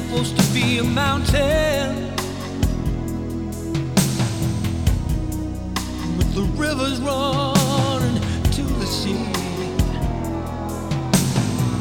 supposed to be a mountain, but the rivers run.